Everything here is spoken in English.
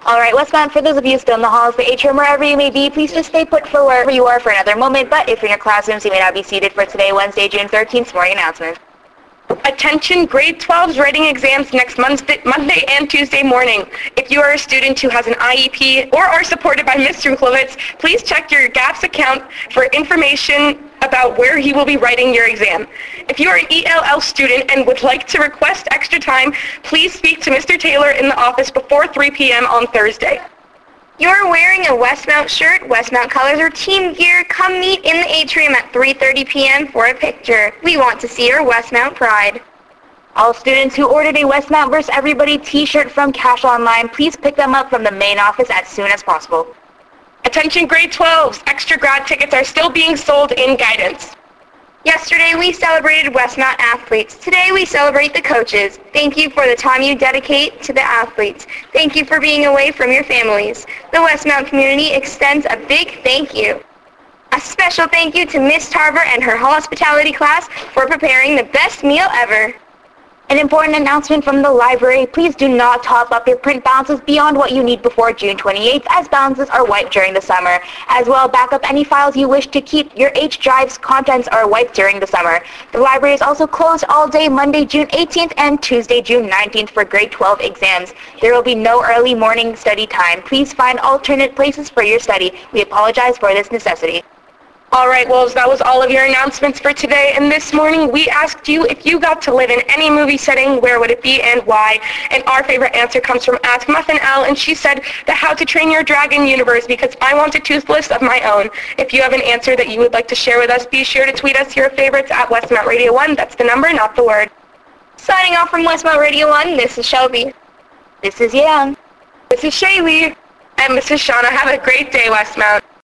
Alright, Westmount, for those of you still in the halls, the atrium, wherever you may be, please just stay put for wherever you are for another moment, but if you're in your classrooms, you may not be seated for today, Wednesday, June 13th, morning announcement. Attention grade 12's writing exams next Monday and Tuesday morning. If you are a student who has an IEP or are supported by Mr. Ruchlowitz, please check your GAPS account for information about where he will be writing your exam. If you are an ELL student and would like to request extra time, please speak to Mr. Taylor in the office before 3 p.m. on Thursday. You're wearing a Westmount shirt, Westmount colors, or team gear, come meet in the atrium at 3:30 p.m. for a picture. We want to see your Westmount pride. All students who ordered a Westmount vs. Everybody t-shirt from Cash Online, please pick them up from the main office as soon as possible. Attention grade 12's, extra grad tickets are still being sold in Guidance. Yesterday we celebrated Westmount athletes. Today we celebrate the coaches. Thank you for the time you dedicate to the athletes. Thank you for being away from your families. The Westmount community extends a big thank you. A special thank you to Miss Tarver and her hospitality class for preparing the best meal ever. An important announcement from the library, please do not top up your print balances beyond what you need before June 28th, as balances are wiped during the summer. As well, back up any files you wish to keep. Your H drive's contents are wiped during the summer. The library is also closed all day Monday, June 18th and Tuesday, June 19th for grade 12 exams. There will be no early morning study time. Please find alternate places for your study. We apologize for this necessity. Alright, Wolves, that was all of your announcements for today, and this morning we asked you if you got to live in any movie setting, where would it be and why? And our favorite answer comes from @MuffinL, and she said, the How to Train Your Dragon universe, because I want a toothless of my own. If you have an answer that you would like to share with us, be sure to tweet us your favorites at Westmount Radio 1. That's the number, not the word. Signing off from Westmount Radio 1, this is Shelby. This is Yang. This is Shaylee. And this is Shauna. Have a great day, Westmount.